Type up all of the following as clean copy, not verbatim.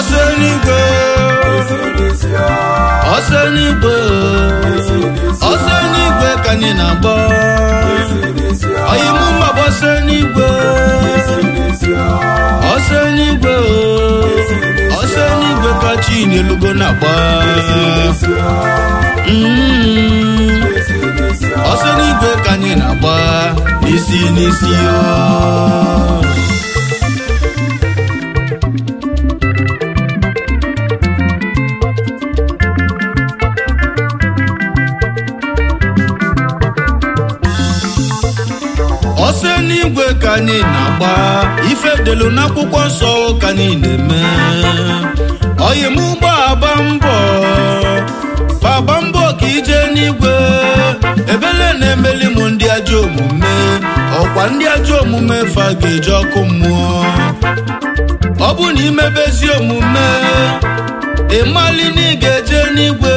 Osenigwe Osenigwe Osenigwe ka anyị na-agba oyimu mgbaba Osenigwe Osenigwe Osenigwe ka chi n'elugo na-agba Osenigwe ka anyị na-agba n'isi n'isi Osenigwe ka anyị na-agba ife delu n'akwụkwọ nsọ ka anyị na-eme oyimu gbaba mbọ ka ije n'igwe ebele na-emeli m ndị ajọ omume ọkwa ndị ajọ omume fa ga-eji ọkụ mmụọ ọ bụ na imebezi omume ịmali na ị ga-eje n'igwe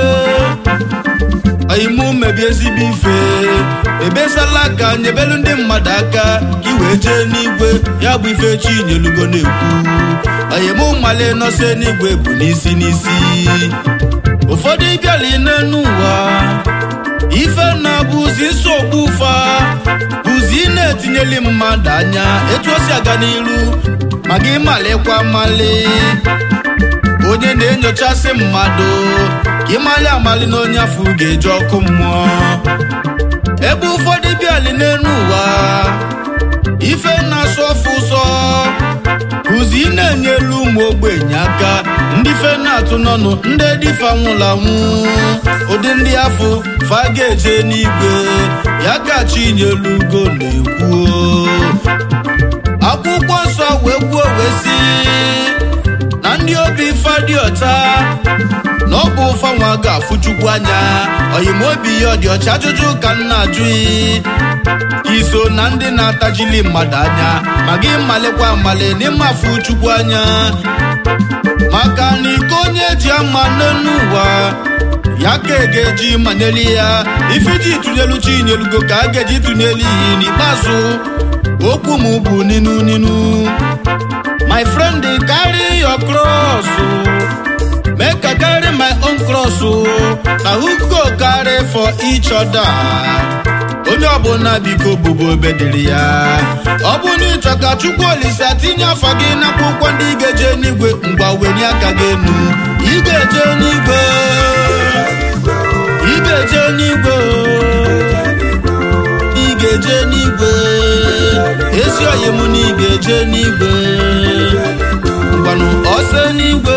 oyimu mebi ezigbo ife ebesala aka nyebelu ndị mmadụ aka ka i wee jee n'igwe ya bụ ife chi nyelugo na-ekwu oyimu mali nọse n'igwe bụ n'isi n'isi ụfọdụ ịbịala n'elu ụwa ife na-abụzi nsogbu ụfa bụzi na-etinyeli mmadụ anya etu o si aga n'iru ma gị malikwa mali onye na-enyochasị mmadụ ka ịmali amali na onye afọ ga-eji ọkụ mmụọ ebe ụfọdụ bịali n'elu ụwa ife na-asọ ọfụ ụsọ kụzi na-enyelu ụmụ ogbenye aka ndị fe na-atụ n'ọnụ ndị dịfa nwụrụ anwụ ụdị ndị afọ fa ga-eje n'igwe ya ka chi nyelugo na-ekwu akwụkwọ nsọ wee kwuo wee sị na ndị obi fa dị ọcha na ọ bụ ụfa nwa ga-afụ Chukwu anya oyimobi ya ọ dị ọcha ajụjụ ka m na-ajụ iso na ndị na-atajili mmadụ anya ma gị malikwa amali n'ime afụ Chukwu anya maka na iko onye ji ama n'elu ụwa ya ka ga-eji manyeli ya ifeji tụnyelu chi nyelugo ka a ga-eji tụnyelu iyi n'ikpeazụ okwu m bụ ninu my friend carry your cross make I carry my own cross na who go carry for each other onye ọbụla biko bụbo obediri ya ọ bụ na ịchọ ka Chukwu Olise tinye afọ gị n'akwụkwọ ndị ị ga-eje n'igwe ngwa wenye aka gị enu ị ga-eje n'igwe ị ga-eje n'igwe ị ga-eje n'igwe ezi oyi m na ị ga-eje n'igwe ngwanụ Osenigwe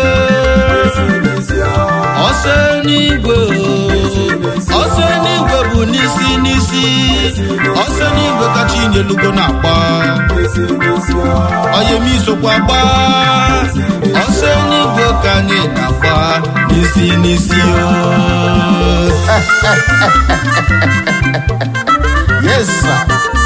Osenigwe Osenigwe bụ n'isi n'isi Osenigwe ka chi nyelugo na-agba oyemisokwa gba Osenigwe ka anyị na-agba n'isi n'isi yes sir.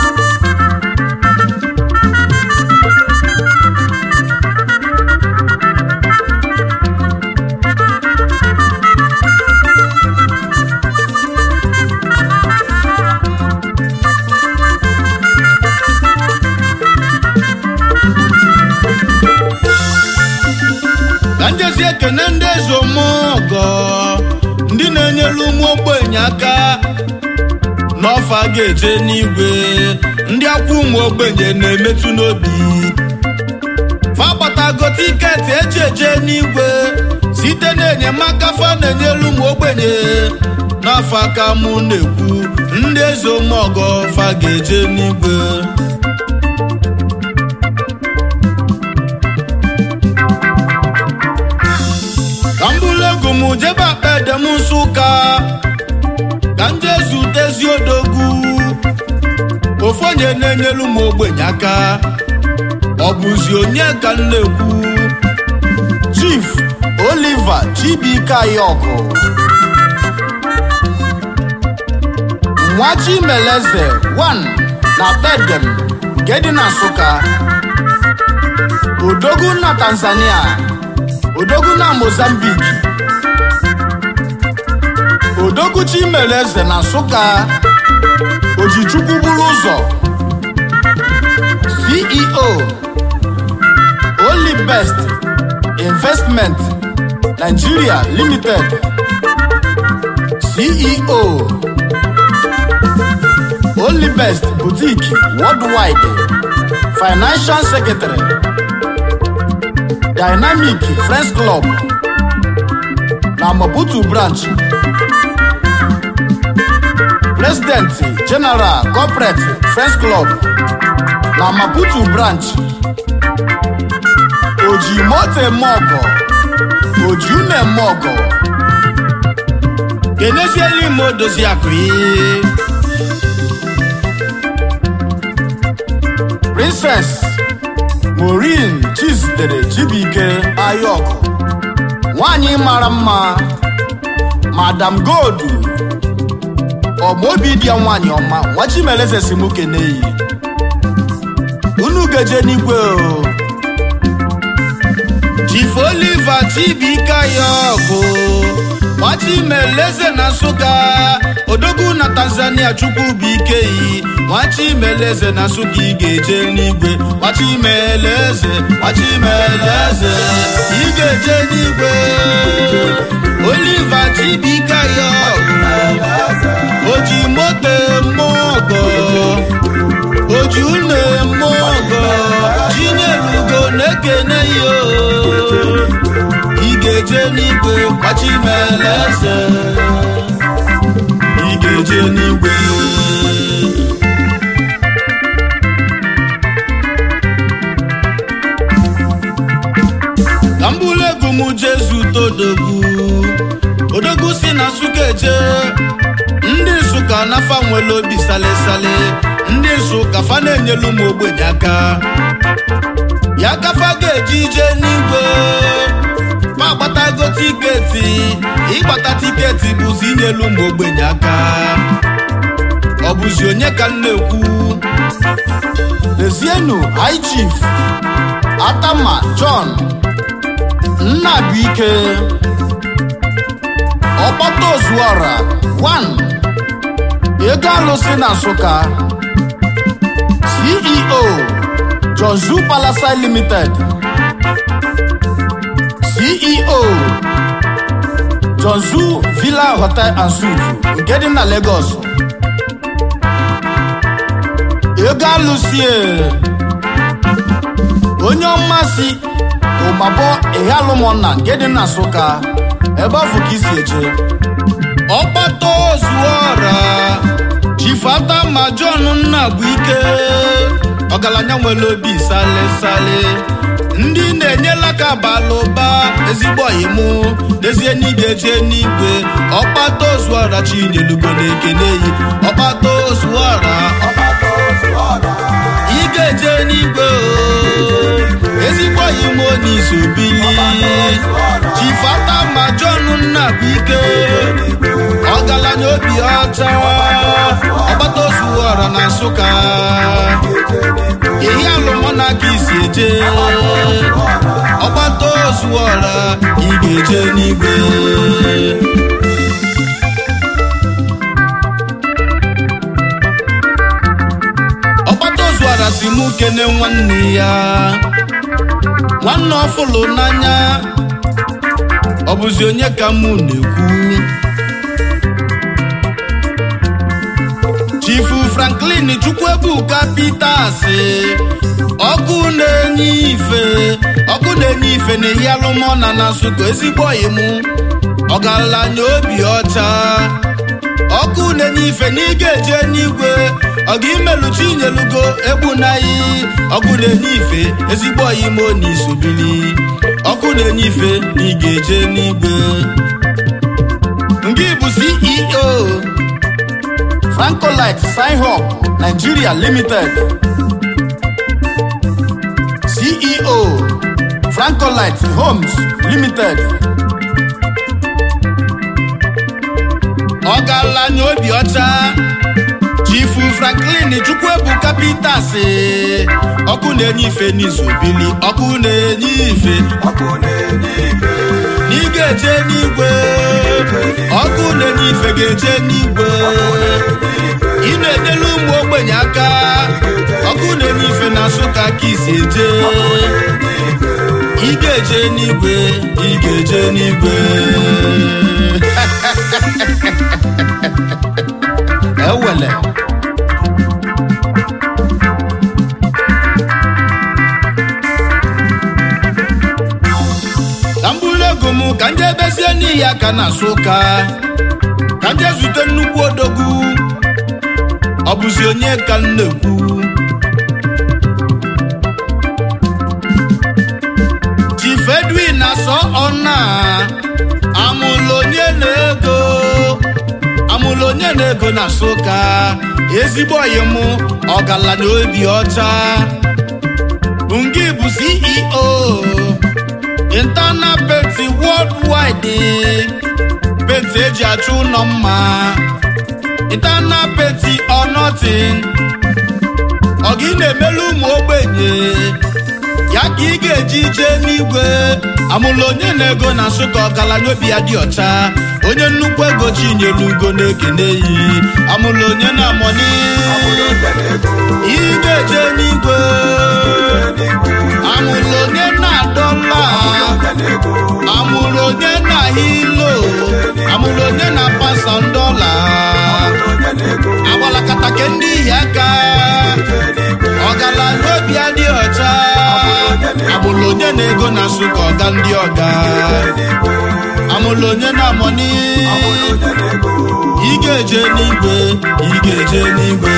Njezi ekene ndị ezomogo ndị na-enyelu ụmụ ogbenye aka n'ọfa ga-eje n'igwe ndị akwa ụmụ ogbenye na-emetụ n'obi fa gbatago tiketi eji eje n'igwe site na-enyemaka fa na-enyelu ụmụ ogbenye n'afọ aka mụ na-ekwu ndị ezomogo fa ga-eje n'igwe Kambulegu jebe akpede m Nsụka ka nje zutezi odogwu ofu onye na-enyelu m ogbenye aka ọ bụzi onye ka m na-ekwu Chief Oliver Chibikayọkụ Nwachimeleze 1 na Bedem nke dị na Nsụka odogwu na Tanzania odogwu na Mozambique odogwu Chimeleze na Nsụka Ojichukwu buru ụzọ CEO Only Best Investment Nigeria Limited, CEO, Only Best Boutique Worldwide, Financial Secretary, Dynamic Friends Club na Maputo Branch, President General Corporate Friends Club na Maputo Branch, Ojimote Mogo, Ojune Mogo, Kenezieli Modozi Akwi, Princess Maureen Chizdere Chibike Ayoko, Nwanyi mara mma, Madam Godu, Omobidia nwanyi ọma, Nwachimeleze Simuke Neyi, unu geje n'igwe o. Chief Oliver Chibike Ayoko, Nwachimeleze na Nsụka, Odogwu na Tanzania Chukwubike yi, Nwachimeleze na Nsụka ị ga-eje n'igwe, Nwachimeleze ị ga-eje n'igwe. Oliver Chibike Ayoko, Ojimote Mogo, Ojune Mogo, Chinelugo Nekene yo, ị ga-eje n'igwe, Nwachimeleze ị ga-eje n'igwe. Kambule gumu Jesu Todogwu, Odogwu si na Nsụka eje, ndị Nsụka nafa nwere obi sale, ndị Nsụka fa na-enyelu m ogbenye aka, ya kafa ga-eji ije n'igwe, ma gbatago tiketi, ịgbata tiketi bụzi inyelu m ogbenye aka, ọ bụzi onye ka m na-ekwu? Lezienu High Chief Atama John Nnabuike, Ọkpọta Ozuọra 1, Ego Alụsị na Nsụka, CEO Jozu Palace Limited, CEO Jozu Villa Hotel and Suites nke dị na Lagos. Ego Alụsị onye ọmasị Ụmabọ Ihalụmọnna nke dị na Nsụka, ebe ọ bụ ka isi eje. Ọkpọta Ozuọra Chief Atama John Nnabuike, ọgaranya nwere obi sale, ndị na-enyela ka balụba, ezigbo ọyịmụ n'ezie na ị ga-eje n'igwe. Ọkpọta Ozuọra Chinelugo na-ekene yi, Ọkpọta Ozuọra ị ga-eje n'igwe, ezigbo ọyịmụ n'isobili. Chief Atama John Nnabuike, ọgaranya obi ọcha, Ọkpọta Ozuọra na Nsụka, ihe alụmọna ka isi eje. Ọkpọta Ozuọra ị ga-eje n'igwe. Ọkpọta Ozuọra si mụ kene nwanne ya, nwanne ọfụlụ n'anya, ọ bụzi onye ka mụ na-ekwu? Chief Franklin Chukwuebuka Peters, ọkụ na-enye ife na-ehi alụmọna na Nsụka, ezigbo ọyịmụ, ọgaranya obi ọcha, ọkụ na-enye ife na ị ga-eje n'igwe, ọga imelu Chinelugo egbunaghị, ọkụ na-enye ife, ezigbo ọyịmụ n'isobili, ọkụ na-enye ife na ị ga-eje n'igwe. Ngị bụ CEO Francolite Sign Hub Nigeria Limited, CEO Francolite Homes Limited, ọgaranya obi ọcha Chief Franklin Chukwuebuka Peters, ọkụ na-enye ife n'isobili, ọkụ na-enye ife na ị ga-eje n'igwe, ọkụ na-enye ife ga-eje n'igwe. Ị na-edelu ụmụ ogbenye aka, ọkụ na-enye ife na Nsụka ka isi eje, ị ga ga-eje n'igwe, ị ga-eje n'igwe. Ewele ka mbulu ego m ka nje bezie n'ihi aka na Nsụka ka nje zute nnukwu odogwu ọ bụzi onye ka m na-ekwu Chief Edwin na-asọ ọna amụlụ onye na-ego na Nsụka ezigbo ọyị m ọgaranya obi ọcha Ngi bụ CEO Internal Penti Worldwide Penti eji achụ ụlọ mma Internal Penti or nothing ọ gị na-emelu ụmụ ogbenye ya ka ị ga-eji jee n'igwe amụlụ onye na-ego na Nsụka ọgaranya obi ya dị ọcha onye nnukwu ego chinyelu ugo na-ekene yi amụlụ onye na-amọni ị ga-eje n'igwe amụlụ onye na-adọla amụlụ onye na-hilo amụlụ onye na-$1,000 agbalakata ke ndị ihi aka ọgaranya obi ya dị ọcha amụlụ onye na-ego na Nsụka ọga ndị ọga amụlụ onye na-amọni ị ga-eje n'igwe ị ga-eje n'igwe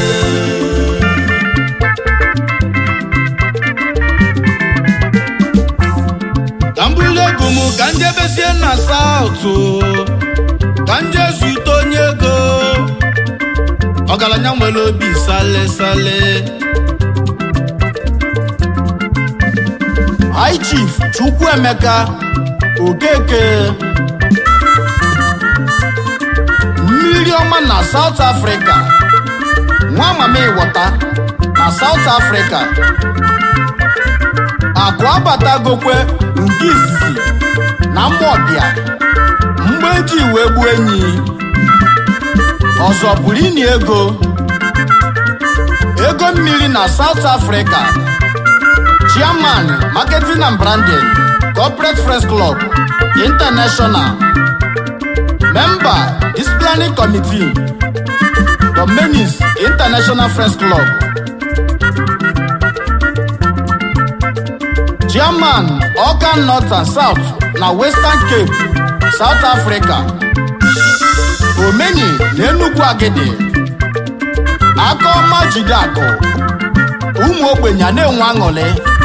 ka mbulu ego m ka njebezie na Saụtụ ka nje zute onye ego ọgaranya nwere obi sale sale High Chief Chukwuemeka Okeke mmiri ọma na South Africa nwa mama ịwọta na South Africa akụ abatagokwe nke izizi na Mmọbịa mgbe eji wee gbuo enyi ọzọ bụrụ ini ego mmiri na South Africa Chairman Marketing and Branding Corporate Friends Club International Member Disciplining Committee Dominis International Friends Club Chairman Oka North and South na Western Cape South Africa Omeni na Enugu Agidi aka ọma jide akụ ụmụ ogbenye na-enwe aṅụrị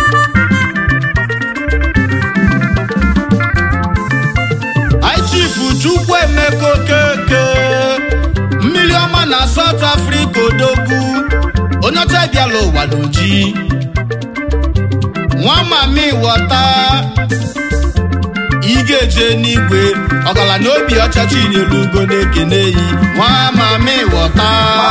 High Chief Chukwuemeka Okeke mmiri ọma na South Africa odogwu onye ọcha bịala ụwa n'oji nwa mama ịwọta ị ga-eje n'igwe ọgaranya obi ọcha chinyelu ugo na-ekene yi nwa mama ịwọta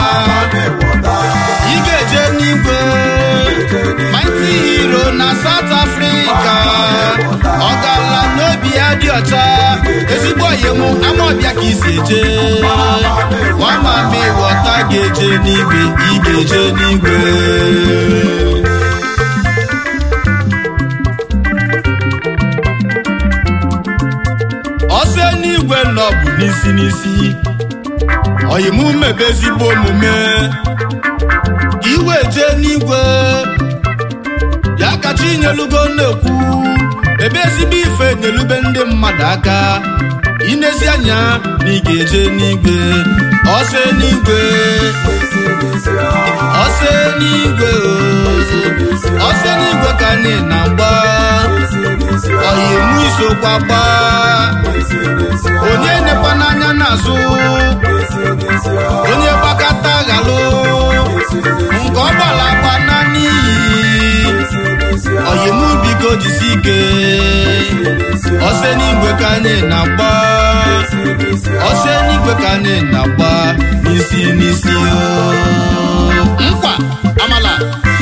ị ga-eje n'igwe Mighty Hero na South Africa ọgaranya obi ya dị ọcha ezigbo ọyị m Amọbịa ka isi eje nwa mama ịwọta ga-eje n'igwe ị ga-eje n'igwe ọsọ n'igwe nọ bụ n'isi ọyị m mebe ezigbo omume iwe jee n'igwe ya kacha inyelugo na-ekwu ebe ezigbo ife nyelube ndị mmadụ aka inezi anya na ị ga-eje n'igwe ọsọ n'igwe ka anyị na-agba ọyị mụ isokwa gba onye nekwa n'anya n'azụ onye gbakọta ghalụ nke ọ gbala agba na n'iyi ọyị mụ biko jisi ike ọsọ n'igwe ka anyị na-agba ọsọ n'igwe ka anyị na-agba n'isi nkwa amala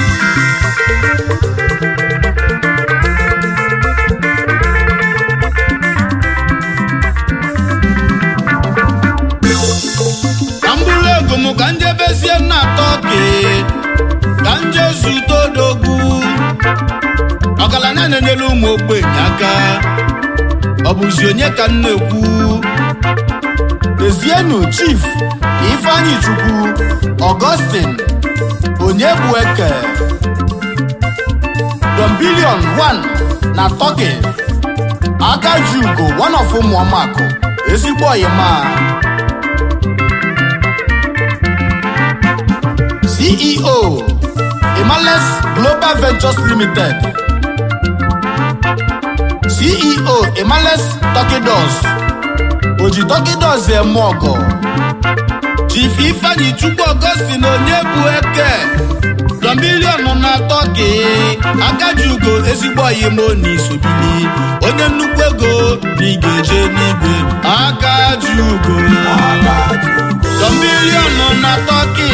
ka mbulu ego m ka njebezie na Tọki ka nje zute odogwu ọgaranya na-enyere ụmụ ogbenye aka. Ọ bụzi onye ka m na-ekwu? Lezienụ Chief Ifeanyi Chukwu Augustine Onyebueke, Don Billion 1 na Turkey, Akajugo one of ụmụọmakụ, ezigbo ọyịma. CEO Imales Global Ventures Limited, CEO Imales Turkey Doors, Oji Turkey Doors Emogo. Chief Ifeanyi Chukwu Augustine Onyebueke, Don Billion na Turkey, Akajugo ezigbo ọyịma n'isobili, onye nnukwu ego n'igeje n'igwe. Akajugo Don Billion na Turkey,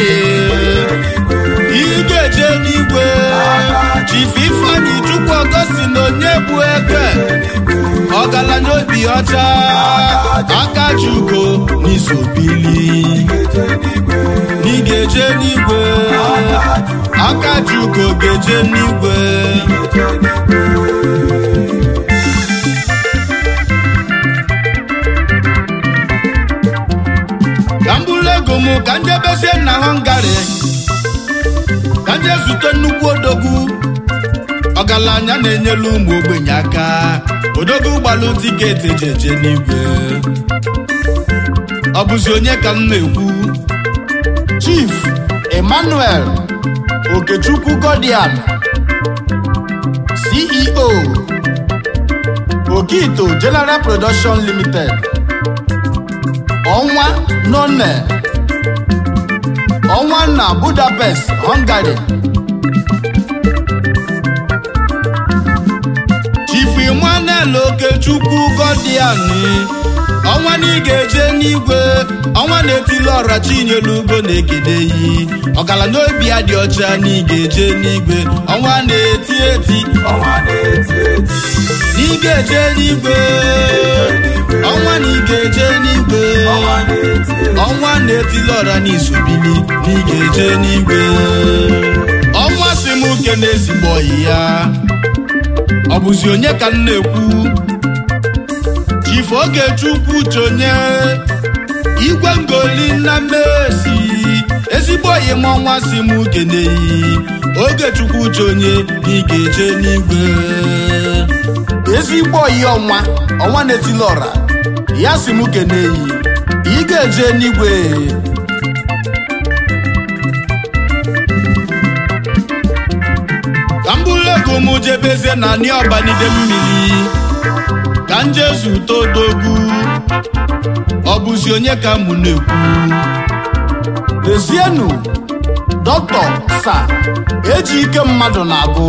igeje n'igwe. Chief Ifeanyi Chukwu Augustine Onyebueke, ọgaranya obi ọcha, Akajugo n'isobili, n'igeje n'igwe. Akajugo geje n'igwe. Ka mbụlụ ego m ka nje bezie na Hungary, ka nje zute nnukwu odogwu, ọgaranya na-enyelu ụmụ ogbenye aka. Odogwu gbalụ tiketi jeje n'igwe. Ọ bụzi onye ka m na-ekwu? Chief Emmanuel Okechukwu Godian, CEO Okito General Production Limited, Ọnwa None, Ọnwa na Budapest, Hungary. Chief Emmanuel Okechukwu Godian, ọnwa na ị ga-eje n'igwe. Ọnwa na-etili ọra Chinyelu ugo na-ekede yi, ọgaranya obi ya dị ọcha na ị ga-eje n'igwe. Ọnwa na-eti eti, na ị ga-eje n'igwe. Ọnwa na ị ga-eje n'igwe. Ọnwa na-etili ọra n'isobili, na ị ga-eje n'igwe. Ọnwa si m uke na ezigbo ọyị ya. Ọ bụzi onye ka m na-ekwu? Chief Ogechukwu Chonye Igwe Ngoli na Mmesi, ezigbo ọyịma ọnwa si m keneyi. Ogechukwu Chonye ị ga-eje n'igwe. Ezigbo ọyị ọnwa na-etili ọra, ya si m keneyi, ị ga-eje n'igwe. Ka mbụlụ ego m jebezie na Ọbanide mmiri, ka nje zute odogwu. Ọ bụzi onye ka mụ na-ekwu? Lezienụ Dr. Sir Ejike Mmadụ na-agụ,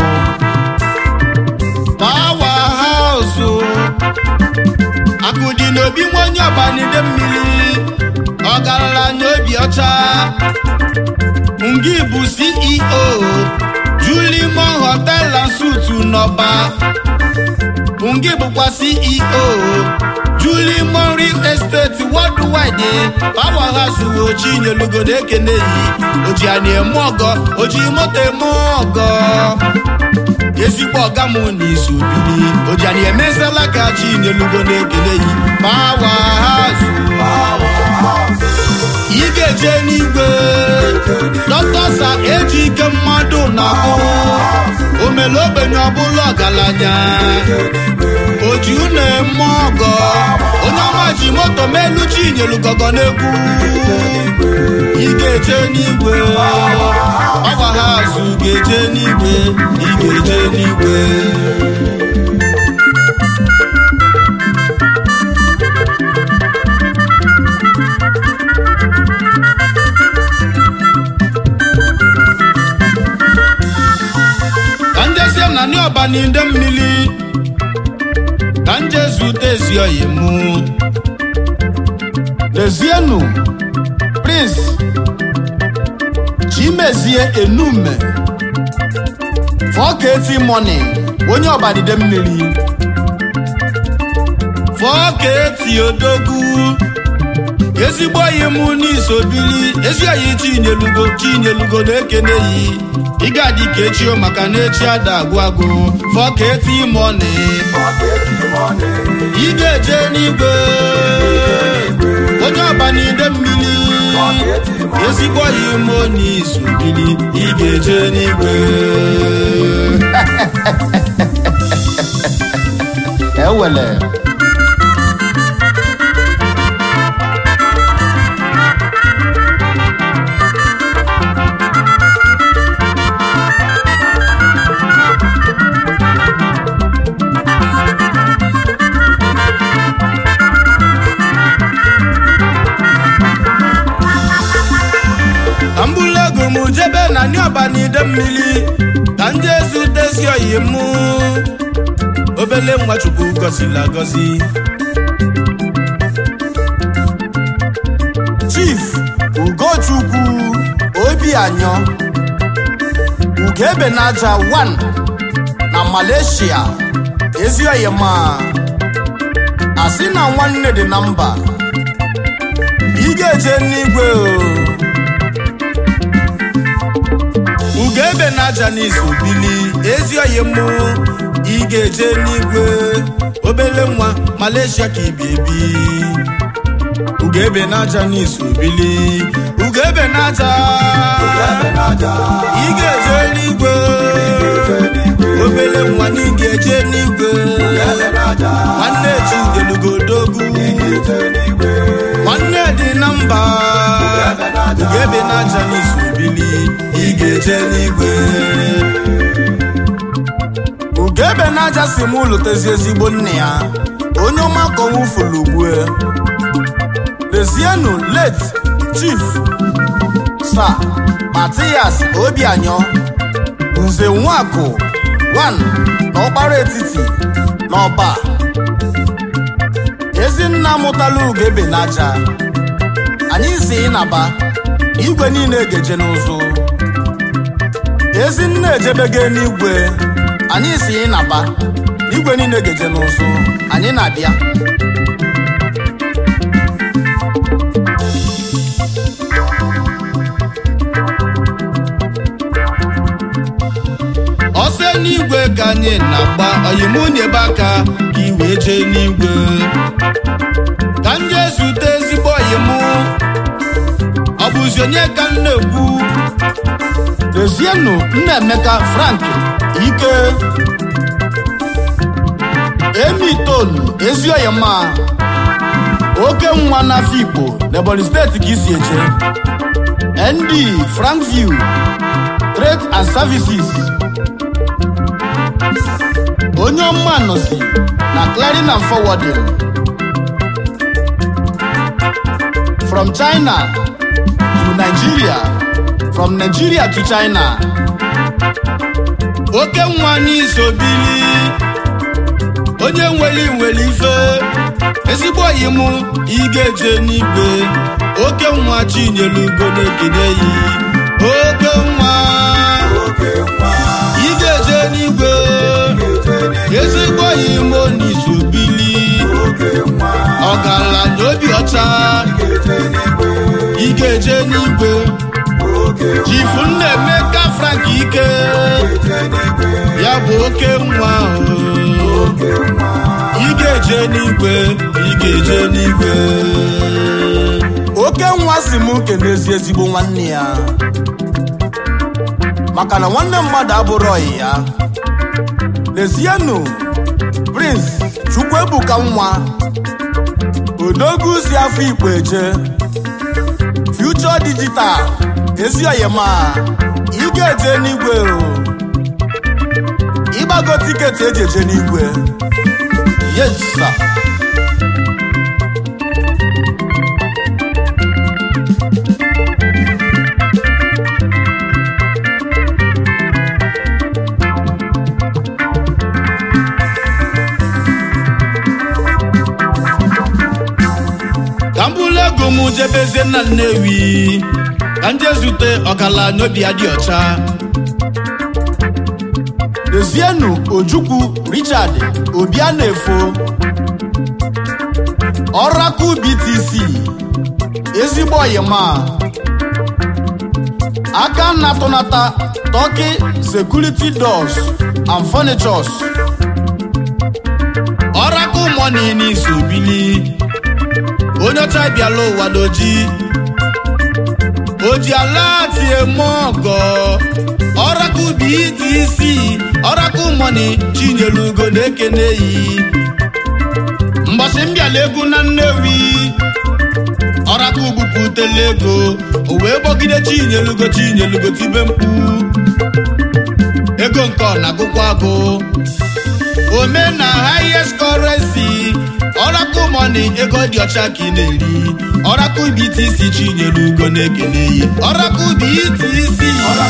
Powerhouse, akụ dị n'obi nwa onye Ọbanide mmiri, ọgaranya obi ọcha. Ngị bụ CEO Julimon Hotel and Suites n'Ọba. Ngị bụkwa CEO Julimon Real Estate Worldwide. Powerhouse Chinyelu ugo na-ekene yi, oji anyị eme ọgọ, oji moto eme ọgọ. Ezigbo ọga m n'isobili, oji anyị emezela ka Chinyelu ugo na-ekene yi. Powerhouse, ị ga-eje n'igwe. Dr. Sir Ejike Mmadụ na-ahụ, omele ogbenye ọbụla ọgaranya. Oji unu eme ọgọ, onye ọma ji moto melu Chinyelu gọgọ n'egwu. Ị ga-eje n'igwe. Powerhouse ga-eje n'igwe, ị ga-eje n'igwe. Nani Ọbanide mmiri, ka nje zute ezi ọyị mụ. Lezienụ Prince Chimezie Enume, 4KT Money, onye Ọbanide mmiri. 4KT odogwu, ezigbo ọyị mụ n'isobili, ezi ọyị Chinyelu ugo na-ekene yi. ị ga-adị ka echi maka na echi ada agwụ agwụ fọketi mọni ị ga-eje n'igwe onye ọba n'ide mmiri ezigbo ya ime n'izu mmiri ị ga-eje n'igwe ewele ambulego m jebe na ndị ọba n'ide mmiri ka ndị ezutezi oyi mụ obele nwa Chukwu gọzila agọzi Chief Ugochukwu Obianọ Ugebenaja 1 na Malaysia ezi oyi ma asị na nwanne dị na mba ị ga-eje n'igwe Ugebenaja n'izu bili ezi oyi mụ ị ga-eje n'igwe obele nwa Malaysia ka ibi ebi Ugebenaja n'izu bili Ugebenaja ị ga-eje n'igwe obele nwa na ị ga-eje n'igwe nwanne Chidelugodogu nwanne dị na mba Ugebenaja n'izu bili ị ga-eje n'igwe Ugebenaja si m lụtezi ezigbo nne ya onye ọma kọwufulu ugbue lezienu late Chief Sir Matias Obianọ Nze Nwakụ 1 na ọkpara etiti n'ọba ezinna mụtala Ugebenaja anyị si ịnaba igwe niile ga-eje n'ụzụ ezinna ejebege n'igwe anyị si ịnaba igwe niile ga-eje n'ụzụ anyị na-abịa ọsọ n'igwe ka anyị na-agba oyimụnyebe aka ka i wee jee n'igwe ka ndị ezute ezigbo oyimụ ọ bụzi onye ka m na-ekwu lezienu Nnaemeka Frank Ike Emitonu ezi oyi ma oke nwa n'Afikpo n'Ebonyi steeti ka isi eje ND Frankview Trade and Services onye ọma nọzi na Clearing and Forwarding from China to Nigeria, from Nigeria to China. oke nwa n'isobili onye nwere ife ezigbo oyi mụ ị ga-eje n'igwe oke nwa Chinyelugo na-ekene yi oke nwa ị ga-eje n'igwe ezigbo oyi mụ n'isobili ọgaranya obi ọcha ị ga-eje n'igwe Chief Nnaemeka Frank Ike ya bụ oke nwa ị ga-eje n'igwe ị ga-eje n'igwe oke nwa si m kenezi ezigbo nwanne ya maka na nwanne mmadụ abụrụ ọyị ya lezienu Prince Chukwuebuka nwa Odogwu si Afikpo eje Future Digital ezi oyi ma ị ga-eje n'igwe ịgbago tiketi eji eje n'igwe yes sir Kambulego m jebezie na Nnewi ka ndị ezute ọgaranya obi ya dị ọcha lezienu Ojukwu Richard Obianefo Oracle BTC ezigbo oyi ma aka na-atụnata Turkey security doors and furnitures. Oracle money n'iso bili onye ọcha bịala ụwa n'oji oji ala tie mogo Oracle BTC Oracle money Chinyelugo na-ekene yi mbọsị mbịala egwu na Nnewi Oracle bupụtela ego o wee gbọgide Chinyelugo tibe mkpu ego nke ọ na-agụkwa agụ ome na highest currency Oracle money ego dị ọcha ka ị na-eri Oracle BTC Chinyelugo na-ekene yi Oracle BTC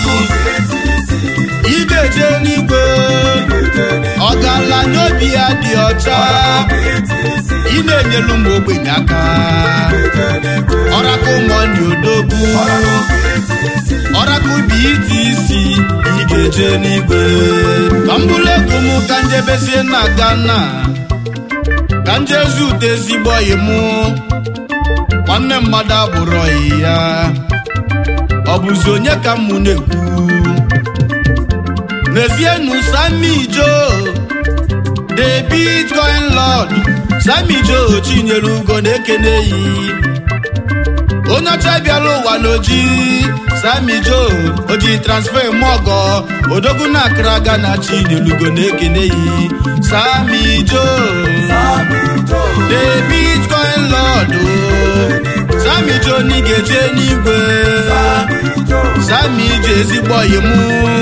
ị ga-eje n'igwe ọgaranya obi ya dị ọcha ị na-enyelu ụmụ ogbenye aka Oracle money odogwu Oracle BTC ị ga-eje n'igwe ka m bụrụ ego m ka njebezie na Ghana ka nje zute ezigbo ọyị mụ nwanne mmadụ abụrụ ọyị ya ọ bụzi onye ka m na-ekwu n'ezienu Sammy Joe the Bitcoin Lord Sammy Joe Chinyelugo na-ekene yi onye ọcha bịara ụwa n'oji Sammy Joe oji transfer mogo odogwu na Accra Ghana Chinyelugo na-ekene yi Sammy Joe the Bitcoin Lord Sammy Joe ni ga-eje n'igwe Sammy Joe ezigbo ọyị mụ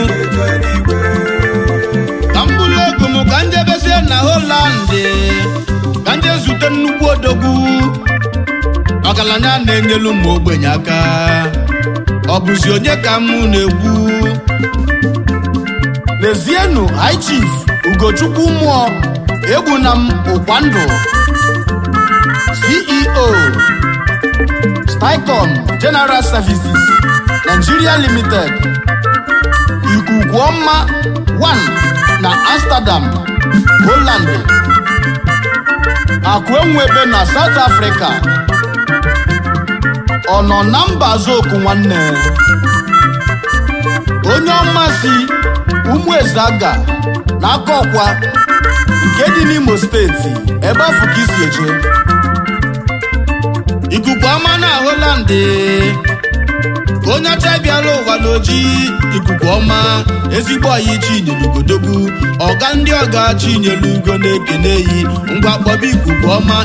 ka m bụrụ ego m ka njebezie na Holland ka nje zute nnukwu odogwu ọgaranya na-enyelu ụmụ ogbenye aka ọ bụzi onye ka m na-ekwu lezienu High Chief Ugochukwu mmụọ egwu na m ụkwandụ CEO Sticom General Services Nigeria Limited Ikukwuọma 1 na Amsterdam Holland Akwenwebe na South Africa ọ nọ na mba Zoku nwanne onye ọmasị Ụmụezaga na Akọkwa nke dị n'Imo steeti ebe afọ ka isi eje Ikukwuọma na Holland onye ọcha bịara ụwa n'oji Ikukwuọma ezigbo ọyị Chinyelugo dogwu ọga ndị ọga Chinyelugo na-ekene yi ngwa kpọba Ikukwuọma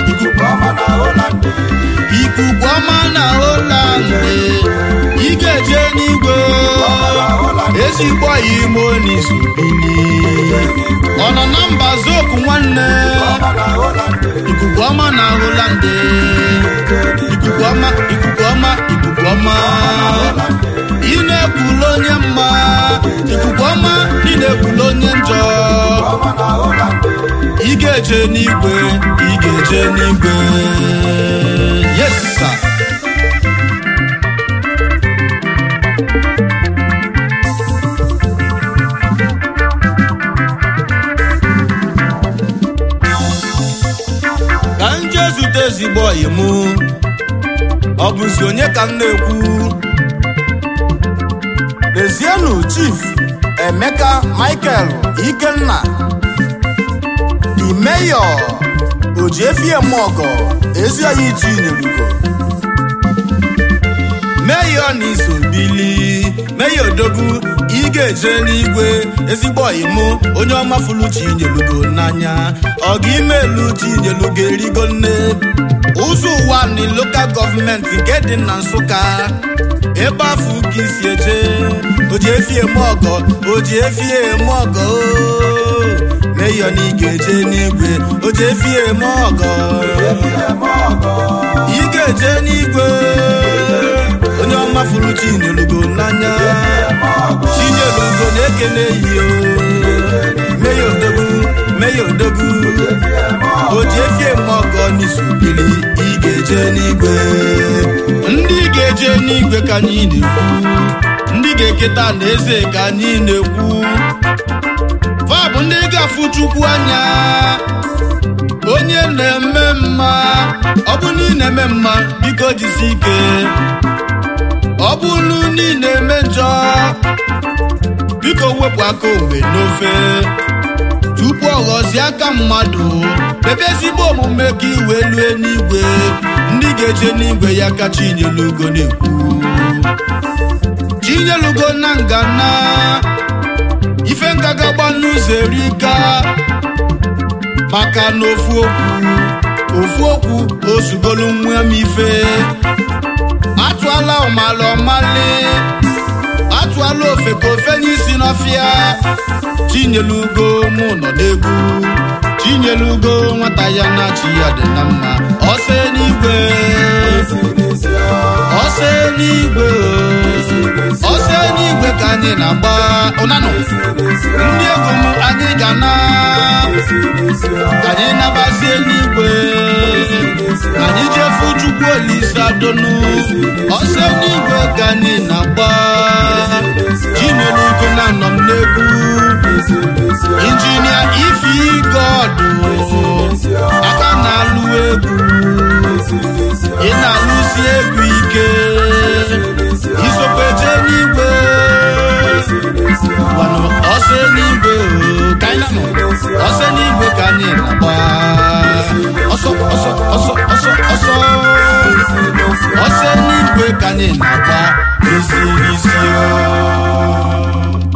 na Holland ị ga-eje n'igwe ezigbo ọyị Monisu bili ọ nọ na mba Zoku nwanne Ikukwuọma na Holland Ikukwuọma ị na-ekwulu onye mma Ikukwuọma ị na-ekwulu onye njọ ị ga-eje n'igwe yes sir ka nje zute ezigbo ọyị mụ ọ bụzi onye ka m na-ekwu lezienu Chief Emeka Michael Ikenna the Mayor Ojiefiemọgọ Ezioyi Chinyelugo Mayor n'iso bili Mayor odogwu ị ga-eje n'igwe ezigbo ọyị mụ onye ọma fụlụ Chinyelugo n'anya ọ ga-imelu Chinyelugo erigo nne ụzọ ụwa ni local gọọmenti nke dị na Nsụka ebe afọ ka isi eje Ojiefiemọgọ Mayor na ị ga-eje n'igwe Ojiefiemọgọ ị ga-eje n'igwe onye ọma fụrụ Chinyelugo n'anya Chinyelugo na-ekene yi Mayor odogwu Ojiefiemọgọ n'isu bili ị ga-eje n'igwe ndị ga-eje n'igwe ka anyị na-ekwu ndị ga-eketa na eze ka anyị na-ekwu fa bụ ndị ga-afụ Chukwu anya onye na-eme mma ọ bụ na ị na-eme mma biko jisi ike ọ bụrụ na ị na-eme njọ biko wepụ aka onwe n'ofe tupu ọ ghọzie aka mmadụ debe ezigbo omume ka iwe lue n'igwe ndị ga-eje n'igwe ya ka Chinyelugo na-ekwu Chinyelugo na ngana ife ngaga gba n'ụzọ erika maka na ofu okwu ozugolu nwa m ife atụala ọmala ọmali atụala ofe ka ofe n'isi n'ọfịa Chinyelugo mụ nọ n'egwu Chinyelugo nwata ya na chi ya dị na mma ọsọ n'igwe ka anyị na-agba ụnanụ ndị ego m anyị ga na anyị nabazie n'igwe anyị jefu Chukwu Olise Adonu ọsọ n'igwe ka anyị na-agba Chinyelugo na-anọ m n'egwu injinia Ifi God aka na-alụ egwu ị na-alụsi egwu ike isokweje n'igwe ọsọ n'igwe ka anyị nọ ọsọ n'igwe ka anyị na-agba ọsọ n'igwe ka anyị na-agba isi